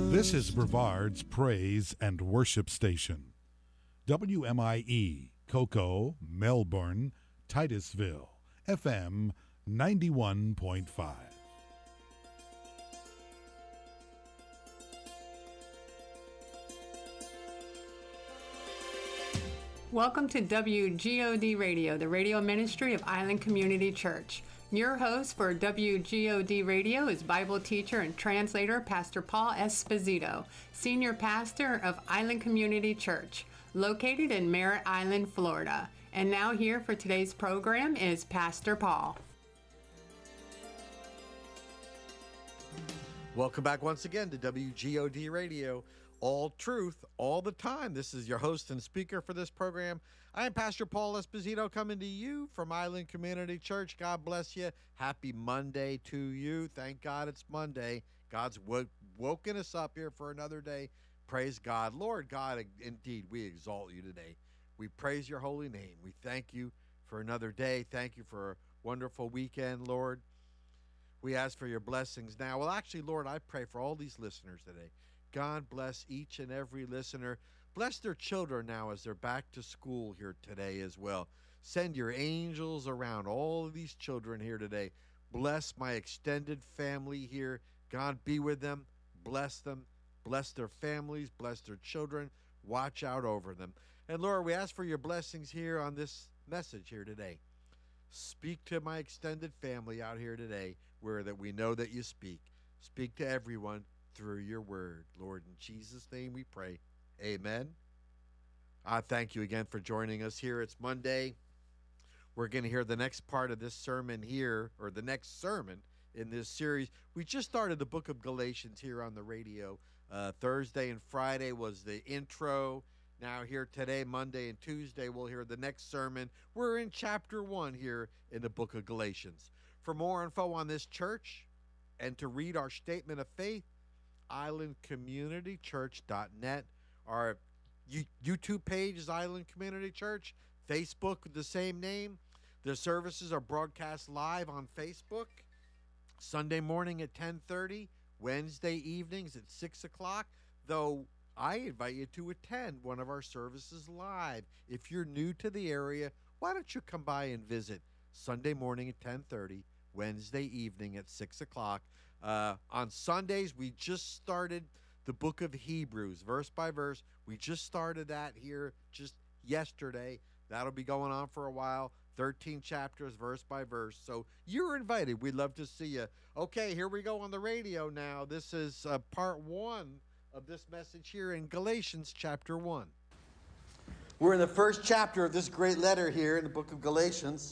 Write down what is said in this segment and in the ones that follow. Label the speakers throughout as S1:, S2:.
S1: This is Brevard's Praise and Worship Station. WMIE, Cocoa, Melbourne, Titusville, FM 91.5.
S2: Welcome to WGOD Radio, the radio ministry of Island Community Church. Your host for WGOD Radio is Bible teacher and translator Pastor Paul Esposito, senior pastor of Island Community Church, located in Merritt Island, Florida. And now here for today's program is Pastor Paul.
S3: Welcome back once again to WGOD Radio. All truth, all the time. This is your host and speaker for this program. I am Pastor Paul Esposito coming to you from Island Community Church. God bless you. Happy Monday to you. Thank God it's Monday. God's woken us up here for another day. Praise God. Lord God, indeed, we exalt you today. We praise your holy name. We thank you for another day. Thank you for a wonderful weekend, Lord. We ask for your blessings now. Well, actually, Lord, I pray for all these listeners today. God bless each and every listener. Bless their children now as they're back to school here today as well. Send your angels around all of these children here today. Bless my extended family here. God be with them. Bless them. Bless their families. Bless their children. Watch out over them. And Lord, we ask for your blessings here on this message here today. Speak to my extended family out here today where that we know that you speak. Speak to everyone through your word. Lord, in Jesus' name we pray. Amen. I thank you again for joining us here. It's Monday. We're going to hear the next part of this sermon here, or the next sermon in this series. We just started the book of Galatians here on the radio. Thursday and Friday was the intro. Now here today, Monday and Tuesday, we'll hear the next sermon. We're in chapter 1 here in the book of Galatians. For more info on this church and to read our statement of faith, islandcommunitychurch.net. Our YouTube page is Island Community Church. Facebook, the same name. The services are broadcast live on Facebook. Sunday morning at 10:30. Wednesday evenings at 6 o'clock. Though I invite you to attend one of our services live. If you're new to the area, why don't you come by and visit Sunday morning at 10:30. Wednesday evening at 6 o'clock. On Sundays, we just started the book of Hebrews, verse by verse. We just started that here just yesterday. That'll be going on for a while. 13 chapters, verse by verse. So you're invited. We'd love to see you. Okay, here we go on the radio now. This is part 1 of this message here in Galatians chapter 1.
S4: We're in the first chapter of this great letter here in the book of Galatians.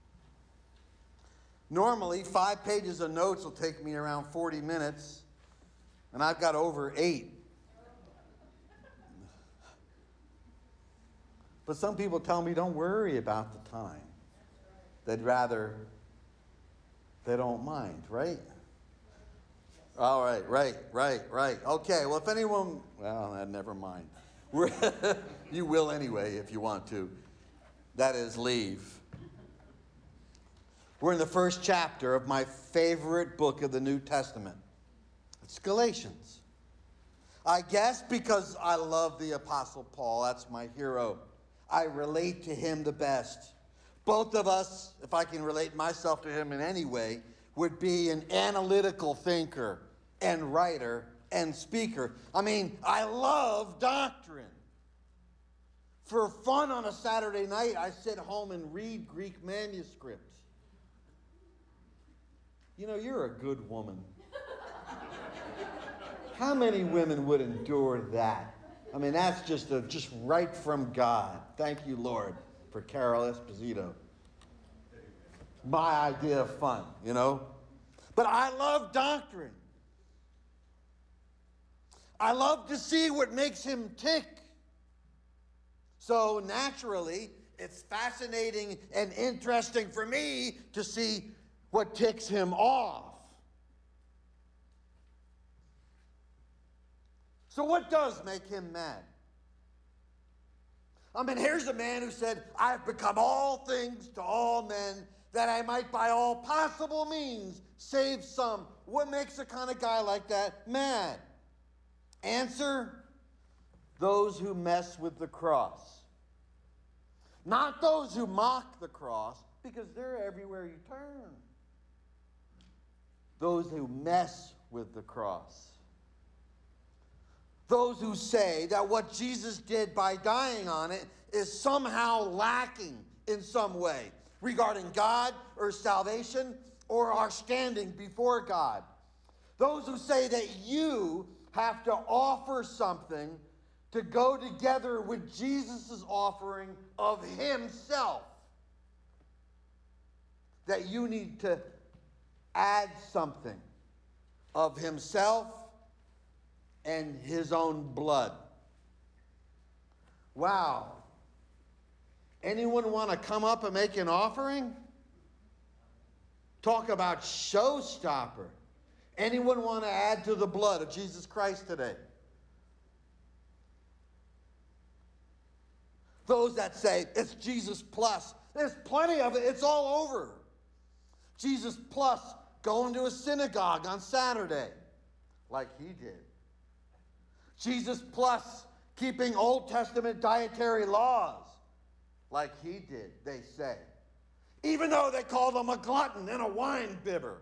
S4: Normally, 5 pages of notes will take me around 40 minutes, and I've got over 8. But some people tell me, don't worry about the time. They'd rather, they don't mind, right? All right, right. Okay, well, if anyone, well, never mind. You will anyway if you want to. That is, leave. We're in the first chapter of my favorite book of the New Testament. It's Galatians. I guess because I love the Apostle Paul, that's my hero. I relate to him the best. Both of us, if I can relate myself to him in any way, would be an analytical thinker and writer and speaker. I mean, I love doctrine. For fun on a Saturday night, I sit home and read Greek manuscripts. You know, you're a good woman. How many women would endure that? I mean, that's just right from God. Thank you, Lord, for Carol Esposito. My idea of fun, you know. But I love doctrine. I love to see what makes him tick. So naturally, it's fascinating and interesting for me to see what ticks him off. So what does make him mad? I mean, here's a man who said, I've become all things to all men, that I might by all possible means save some. What makes a kind of guy like that mad? Answer: those who mess with the cross. Not those who mock the cross, because they're everywhere you turn. Those who mess with the cross. Those who say that what Jesus did by dying on it is somehow lacking in some way regarding God or salvation or our standing before God. Those who say that you have to offer something to go together with Jesus' offering of himself. That you need to add something of himself and his own blood. Wow. Anyone want to come up and make an offering? Talk about showstopper. Anyone want to add to the blood of Jesus Christ today? Those that say it's Jesus plus. There's plenty of it. It's all over. Jesus plus going to a synagogue on Saturday, like he did. Jesus plus keeping Old Testament dietary laws, like he did, they say. Even though they called him a glutton and a wine bibber.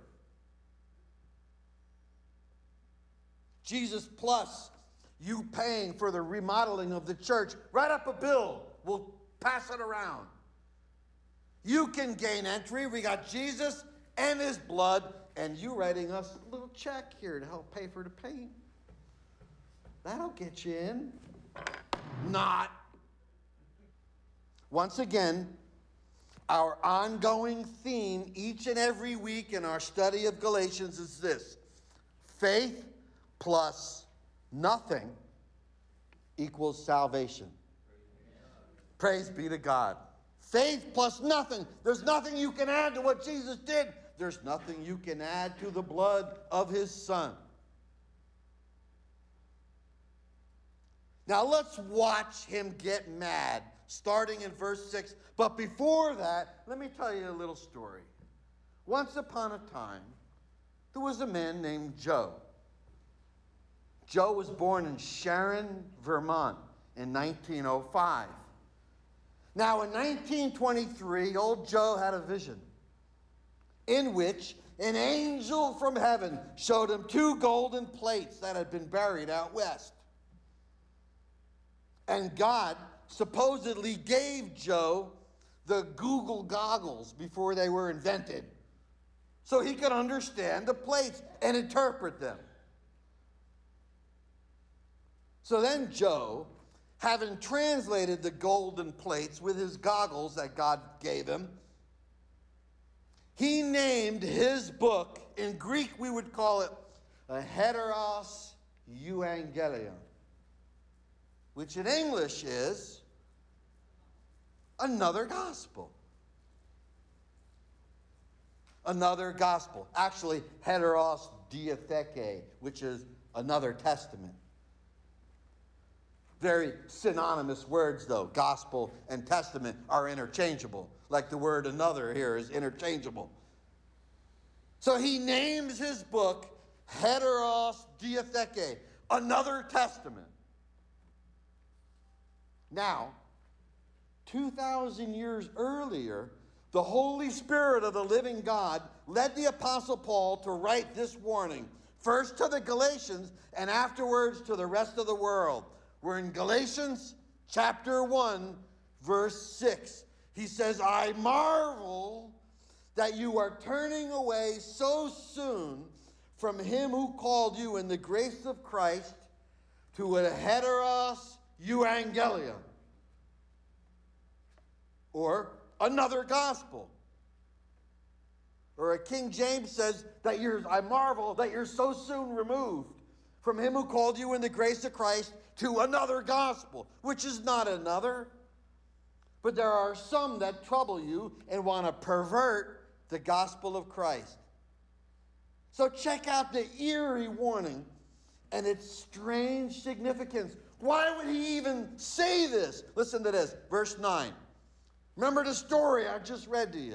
S4: Jesus plus you paying for the remodeling of the church. Write up a bill. We'll pass it around. You can gain entry. We got Jesus and his blood, and you writing us a little check here to help pay for the paint. That'll get you in. Not. Once again, our ongoing theme each and every week in our study of Galatians is this: faith plus nothing equals salvation. Praise be to God. Faith plus nothing. There's nothing you can add to what Jesus did. There's nothing you can add to the blood of his Son. Now let's watch him get mad, starting in verse 6. But before that, let me tell you a little story. Once upon a time, there was a man named Joe. Joe was born in Sharon, Vermont in 1905. Now, in 1923, old Joe had a vision in which an angel from heaven showed him 2 golden plates that had been buried out west. And God supposedly gave Joe the Google goggles before they were invented, so he could understand the plates and interpret them. So then Joe, having translated the golden plates with his goggles that God gave him, he named his book, in Greek we would call it a heteros euangelion, which in English is another gospel. Another gospel. Actually, heteros diatheke, which is another testament. Very synonymous words, though. Gospel and testament are interchangeable, like the word another here is interchangeable. So he names his book Heteros Diatheke, another testament. Now, 2,000 years earlier, the Holy Spirit of the living God led the Apostle Paul to write this warning, first to the Galatians and afterwards to the rest of the world. We're in Galatians chapter 1, verse 6. He says, I marvel that you are turning away so soon from him who called you in the grace of Christ to a heteros euangelion, or another gospel. Or a King James says that I marvel that you're so soon removed from him who called you in the grace of Christ to another gospel, which is not another. But there are some that trouble you and want to pervert the gospel of Christ. So check out the eerie warning and its strange significance. Why would he even say this? Listen to this, verse 9. Remember the story I just read to you.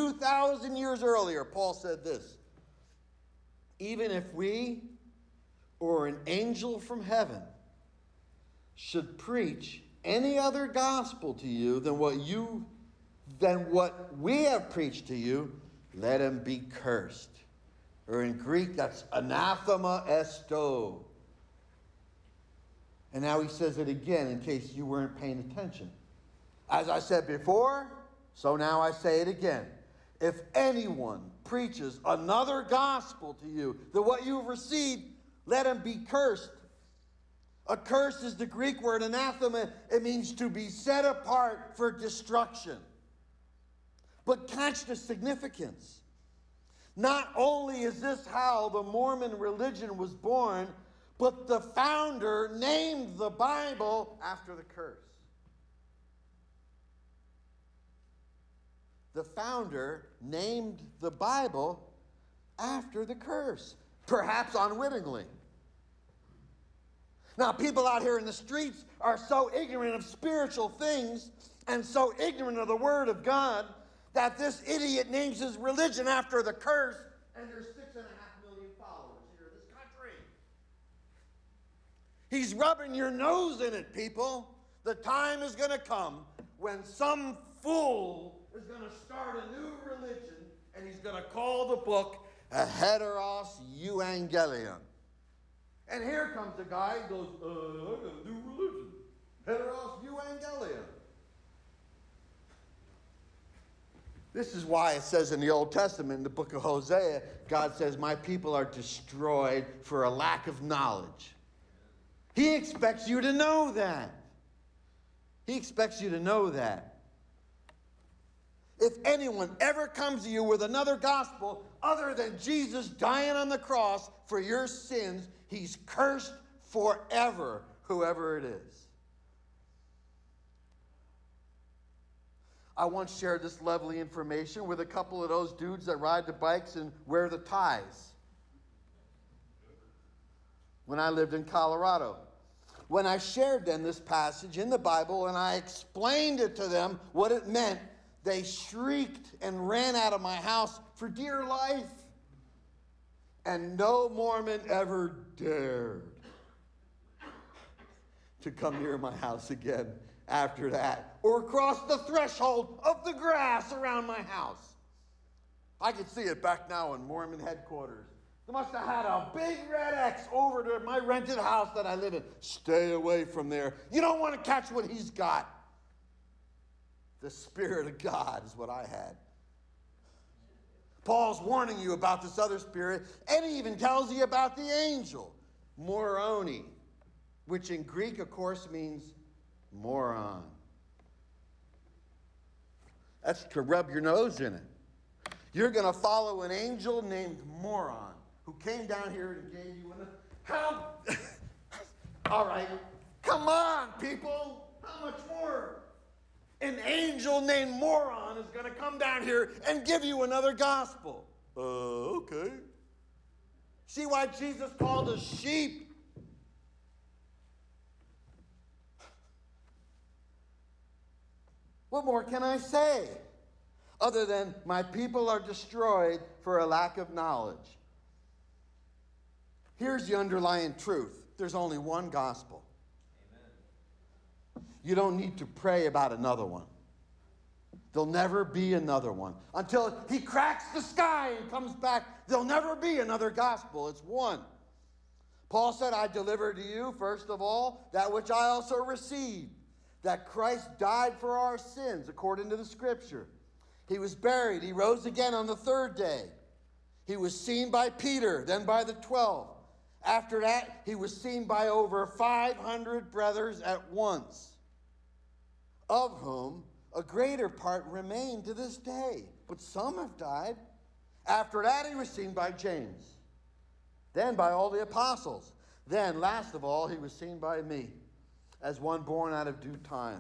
S4: 2,000 years earlier, Paul said this: even if we or an angel from heaven should preach any other gospel to you than what we have preached to you, let him be cursed. Or in Greek, that's anathema esto. And now he says it again in case you weren't paying attention. As I said before, so now I say it again. If anyone preaches another gospel to you than what you've received, let him be cursed. A curse is the Greek word anathema. It means to be set apart for destruction. But catch the significance. Not only is this how the Mormon religion was born, but the founder named the Bible after the curse. The founder named the Bible after the curse, perhaps unwittingly. Now, people out here in the streets are so ignorant of spiritual things and so ignorant of the Word of God that this idiot names his religion after the curse, and there's 6.5 million followers here in this country. He's rubbing your nose in it, people. The time is going to come when some fool is going to start a new religion, and he's going to call the book a heteros euangelion. And here comes a guy who goes, I got a new religion, heteros euangelion. This is why it says in the Old Testament, in the book of Hosea, God says, my people are destroyed for a lack of knowledge. He expects you to know that. He expects you to know that. If anyone ever comes to you with another gospel other than Jesus dying on the cross for your sins, he's cursed forever, whoever it is. I once shared this lovely information with a couple of those dudes that ride the bikes and wear the ties when I lived in Colorado. When I shared them this passage in the Bible and I explained it to them what it meant, they shrieked and ran out of my house for dear life. And no Mormon ever dared to come near my house again after that, or cross the threshold of the grass around my house. I can see it back now in Mormon headquarters. They must have had a big red X over to my rented house that I live in. Stay away from there. You don't want to catch what he's got. The Spirit of God is what I had. Paul's warning you about this other spirit, and he even tells you about the angel, Moroni, which in Greek, of course, means moron. That's to rub your nose in it. You're going to follow an angel named Moron who came down here and gave you how? All right, come on, people. How much more? An angel named Moron is going to come down here and give you another gospel. Okay. See why Jesus called us sheep? What more can I say other than my people are destroyed for a lack of knowledge? Here's the underlying truth. There's only one gospel. Amen. You don't need to pray about another one. There'll never be another one. Until he cracks the sky and comes back, there'll never be another gospel. It's one. Paul said, I delivered to you, first of all, that which I also received, that Christ died for our sins, according to the Scripture. He was buried. He rose again on the third day. He was seen by Peter, then by the 12. After that, he was seen by over 500 brothers at once, of whom a greater part remain to this day, but some have died. After that, he was seen by James, then by all the apostles. Then, last of all, he was seen by me, as one born out of due time.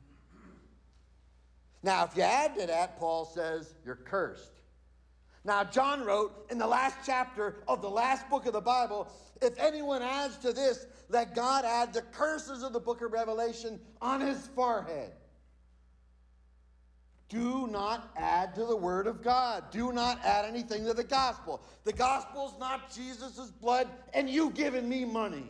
S4: Now, if you add to that, Paul says, you're cursed. Now, John wrote in the last chapter of the last book of the Bible, if anyone adds to this, let God add the curses of the book of Revelation on his forehead. Do not add to the word of God. Do not add anything to the gospel. The gospel's not Jesus' blood and you giving me money.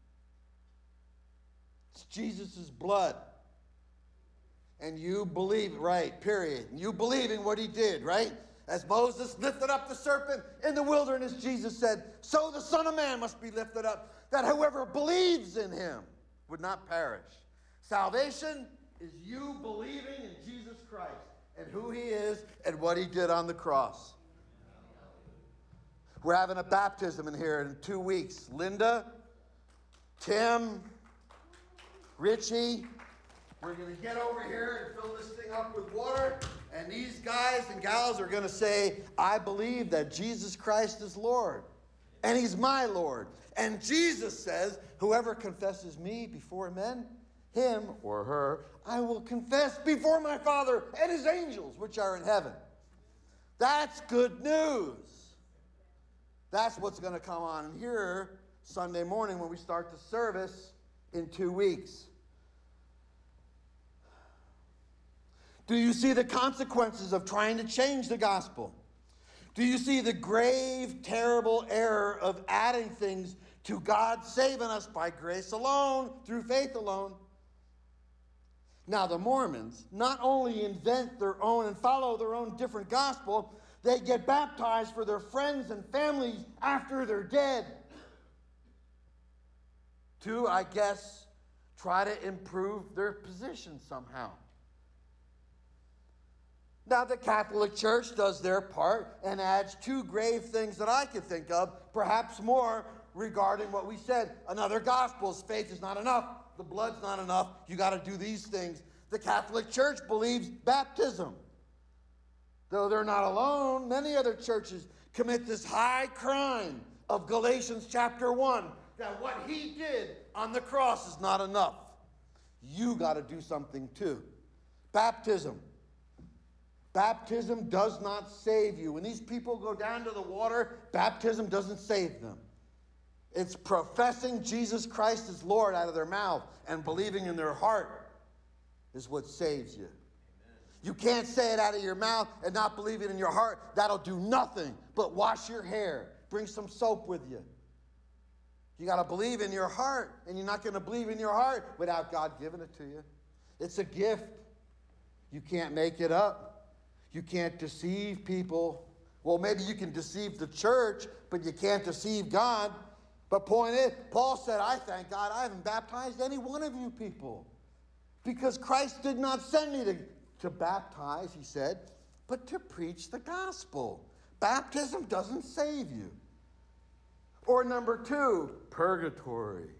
S4: It's Jesus' blood. And you believe, right, period. You believe in what he did, right? As Moses lifted up the serpent in the wilderness, Jesus said, so the Son of Man must be lifted up, that whoever believes in him would not perish. Salvation is you believing in Jesus Christ and who he is and what he did on the cross. We're having a baptism in here in 2 weeks. Linda, Tim, Richie, we're going to get over here and fill this thing up with water, and these guys and gals are going to say, I believe that Jesus Christ is Lord, and he's my Lord. And Jesus says, whoever confesses me before men, him or her, I will confess before my Father and his angels, which are in heaven. That's good news. That's what's going to come on here Sunday morning when we start the service in 2 weeks. Do you see the consequences of trying to change the gospel? Do you see the grave, terrible error of adding things to God saving us by grace alone, through faith alone? Now, the Mormons not only invent their own and follow their own different gospel, they get baptized for their friends and families after they're dead. To, I guess, try to improve their position somehow. Now, the Catholic Church does their part and adds 2 grave things that I could think of, perhaps more, regarding what we said. Another gospel's faith is not enough. The blood's not enough. You got to do these things. The Catholic Church believes baptism. Though they're not alone, many other churches commit this high crime of Galatians chapter 1, that what he did on the cross is not enough. You got to do something too. Baptism. Baptism does not save you. When these people go down to the water, baptism doesn't save them. It's professing Jesus Christ as Lord out of their mouth and believing in their heart is what saves you. You can't say it out of your mouth and not believe it in your heart. That'll do nothing but wash your hair. Bring some soap with you. You got to believe in your heart, and you're not going to believe in your heart without God giving it to you. It's a gift. You can't make it up. You can't deceive people. Well, maybe you can deceive the church, but you can't deceive God. But point is, Paul said, I thank God I haven't baptized any one of you people. Because Christ did not send me to baptize, he said, but to preach the gospel. Baptism doesn't save you. Or number 2, purgatory.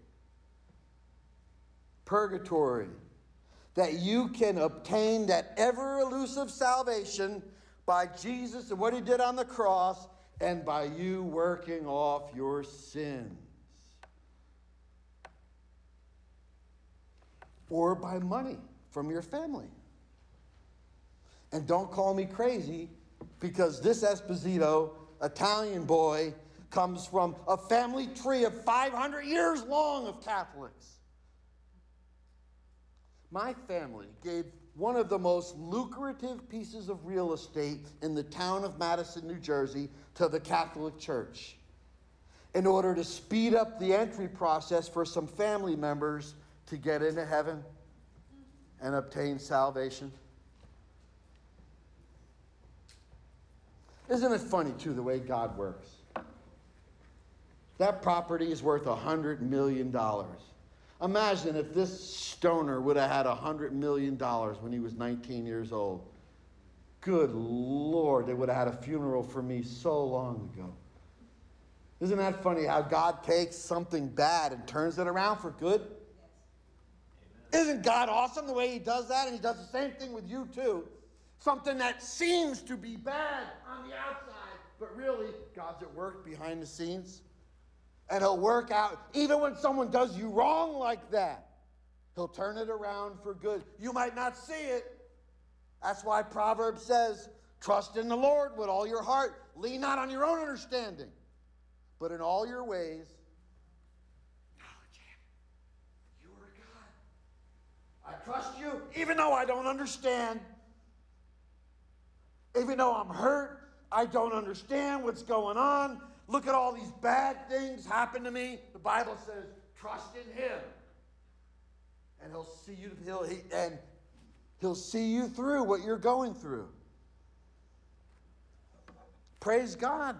S4: Purgatory. That you can obtain that ever-elusive salvation by Jesus and what he did on the cross, and by you working off your sins. Or by money from your family. And don't call me crazy, because this Esposito, Italian boy, comes from a family tree of 500 years long of Catholics. My family gave one of the most lucrative pieces of real estate in the town of Madison, New Jersey, to the Catholic Church in order to speed up the entry process for some family members to get into heaven and obtain salvation. Isn't it funny, too, the way God works? That property is worth $100 million. Imagine if this stoner would have had $100 million when he was 19 years old. Good Lord, they would have had a funeral for me so long ago. Isn't that funny how God takes something bad and turns it around for good? Yes. Isn't God awesome the way he does that? And he does the same thing with you too. Something that seems to be bad on the outside, but really God's at work behind the scenes. And he'll work out, even when someone does you wrong like that, he'll turn it around for good. You might not see it. That's why Proverbs says, trust in the Lord with all your heart. Lean not on your own understanding, but in all your ways, acknowledge him. You are God. I trust you, even though I don't understand. Even though I'm hurt, I don't understand what's going on. Look at all these bad things happen to me. The Bible says, trust in him. And he'll see you, he'll see you through what you're going through. Praise God.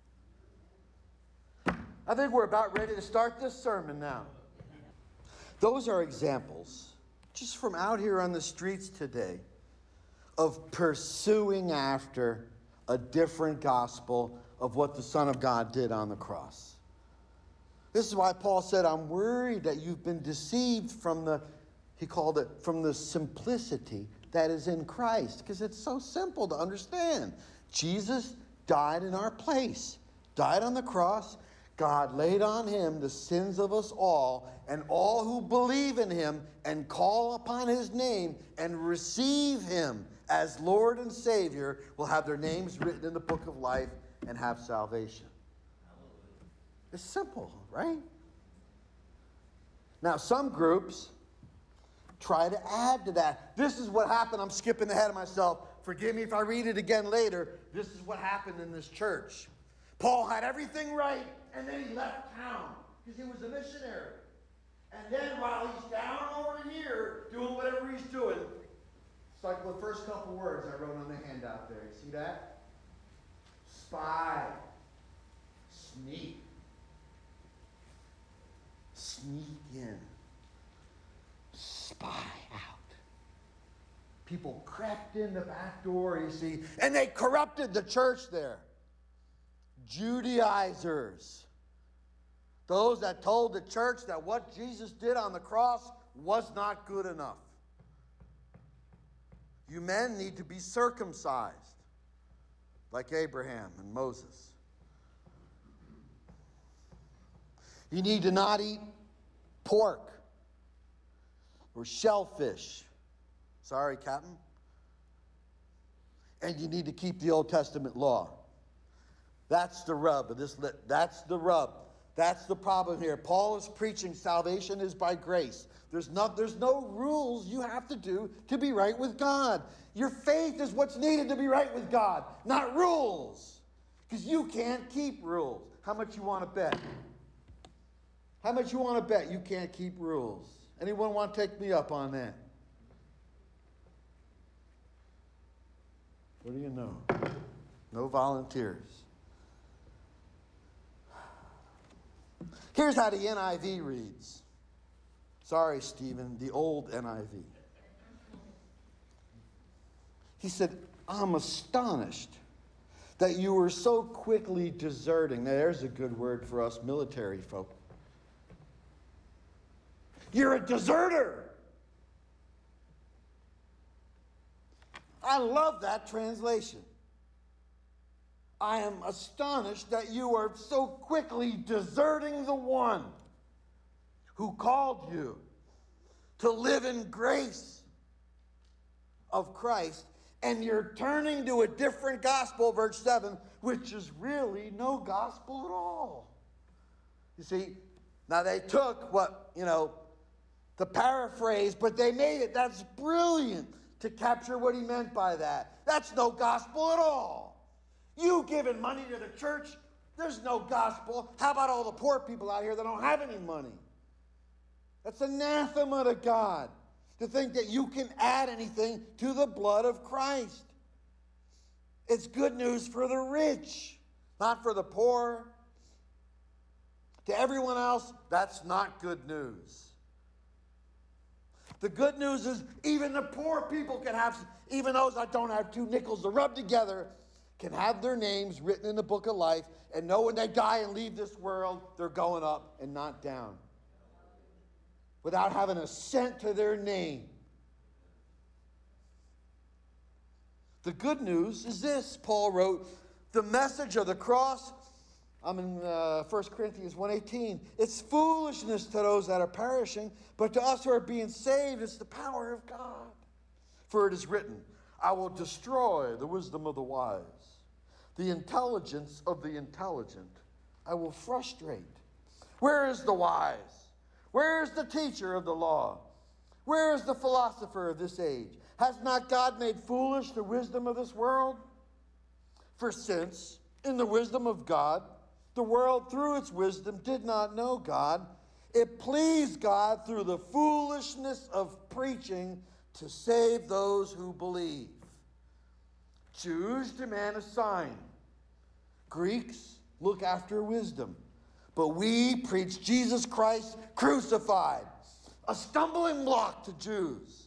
S4: I think we're about ready to start this sermon now. Those are examples, just from out here on the streets today, of pursuing after a different gospel of what the Son of God did on the cross. This is why Paul said, I'm worried that you've been deceived from he called it, from the simplicity that is in Christ. Because it's so simple to understand. Jesus died in our place, died on the cross. God laid on him the sins of us all, and all who believe in him and call upon his name and receive him as Lord and Savior will have their names written in the book of life and have salvation. It's simple, right? Now, some groups try to add to that. This is what happened. I'm skipping ahead of myself. Forgive me if I read it again later. This is what happened in this church. Paul had everything right, and then he left town because he was a missionary. And then while he's down over here doing whatever he's doing, it's like the first couple words I wrote on the handout there. You see that? Spy. Sneak. Sneak in. Spy out. People crept in the back door, you see, and they corrupted the church there. Judaizers. Those that told the church that what Jesus did on the cross was not good enough. You men need to be circumcised, like Abraham and Moses. You need to not eat pork or shellfish. Sorry, Captain. And you need to keep the Old Testament law. That's the rub of this. That's the rub. That's the problem here. Paul is preaching salvation is by grace. There's no rules you have to do to be right with God. Your faith is what's needed to be right with God, not rules. Because you can't keep rules. How much you want to bet? How much you want to bet you can't keep rules? Anyone want to take me up on that? What do you know? No volunteers. Here's how the NIV reads. Sorry, Stephen, the old NIV. He said, I'm astonished that you were so quickly deserting. Now, there's a good word for us military folk. You're a deserter. I love that translation. I am astonished that you are so quickly deserting the one who called you to live in grace of Christ, and you're turning to a different gospel, verse 7, which is really no gospel at all. You see, now they took what, to paraphrase, but they made it. That's brilliant to capture what he meant by that. That's no gospel at all. You giving money to the church, there's no gospel. How about all the poor people out here that don't have any money? That's anathema to God to think that you can add anything to the blood of Christ. It's good news for the rich, not for the poor. To everyone else, that's not good news. The good news is even the poor people can have, even those that don't have two nickels to rub together, can have their names written in the book of life and know when they die and leave this world, they're going up and not down. Without having a cent to their name. The good news is this, Paul wrote, the message of the cross, I'm in 1 Corinthians 1:18, it's foolishness to those that are perishing, but to us who are being saved, it's the power of God. For it is written, I will destroy the wisdom of the wise. The intelligence of the intelligent I will frustrate. Where is the wise? Where is the teacher of the law? Where is the philosopher of this age? Has not God made foolish the wisdom of this world? For since, in the wisdom of God, the world through its wisdom did not know God, it pleased God through the foolishness of preaching to save those who believe. Jews demand a sign. Greeks look after wisdom. But we preach Jesus Christ crucified, a stumbling block to Jews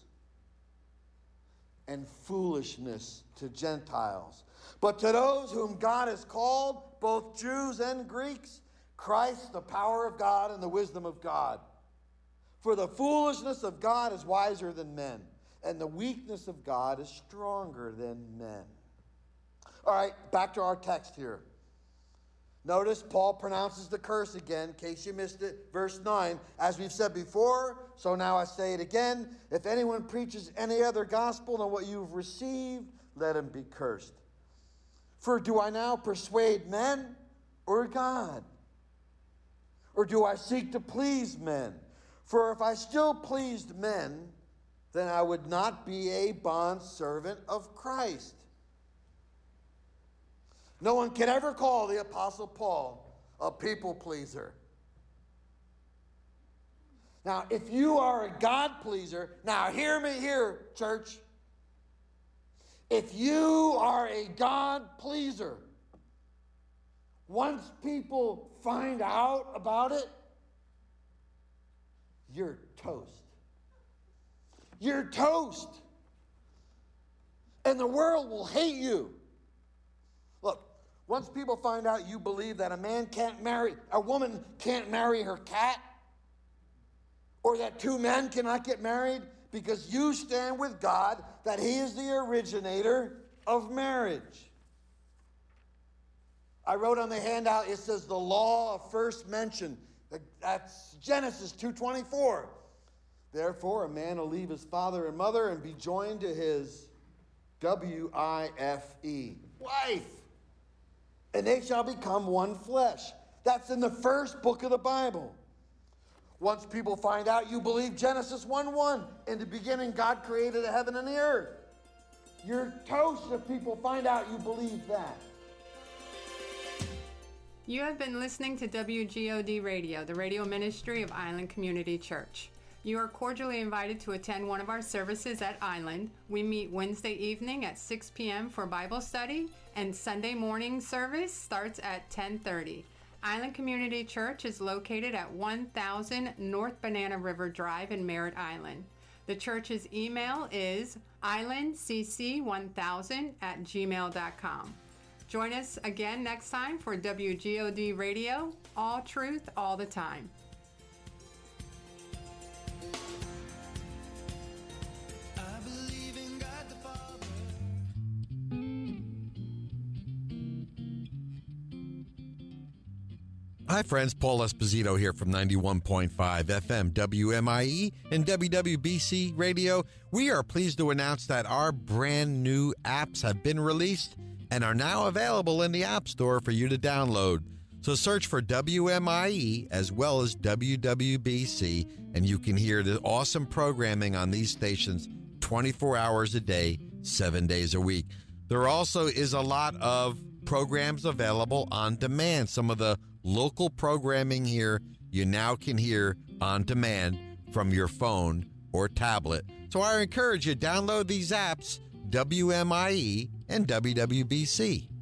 S4: and foolishness to Gentiles. But to those whom God has called, both Jews and Greeks, Christ, the power of God and the wisdom of God. For the foolishness of God is wiser than men, and the weakness of God is stronger than men. All right, back to our text here. Notice Paul pronounces the curse again, in case you missed it. Verse 9, as we've said before, so now I say it again. If anyone preaches any other gospel than what you've received, let him be cursed. For do I now persuade men or God? Or do I seek to please men? For if I still pleased men, then I would not be a bondservant of Christ. No one can ever call the Apostle Paul a people pleaser. Now, if you are a God pleaser, now hear me here, church. If you are a God pleaser, once people find out about it, you're toast. You're toast. And the world will hate you. Look, once people find out you believe that a woman can't marry her cat, or that two men cannot get married because you stand with God that He is the originator of marriage. I wrote on the handout, it says the law of first mention. That's Genesis 2:24. Therefore, a man will leave his father and mother and be joined to his W-I-F-E, wife. And they shall become one flesh. That's in the first book of the Bible. Once people find out you believe Genesis 1:1, in the beginning God created the heaven and the earth. You're toast if people find out you believe that.
S2: You have been listening to WGOD Radio, the radio ministry of Island Community Church. You are cordially invited to attend one of our services at Island. We meet Wednesday evening at 6 p.m. for Bible study, and Sunday morning service starts at 10:30. Island Community Church is located at 1000 North Banana River Drive in Merritt Island. The church's email is islandcc1000@gmail.com. Join us again next time for WGOD Radio, all truth, all the time.
S3: Hi, friends. Paul Esposito here from 91.5 FM WMIE and WWBC Radio. We are pleased to announce that our brand new apps have been released and are now available in the App Store for you to download. So search for WMIE as well as WWBC, and you can hear the awesome programming on these stations 24 hours a day, 7 days a week. There also is a lot of programs available on demand. Some of the local programming here you now can hear on demand from your phone or tablet. So I encourage you, download these apps, WMIE and WWBC.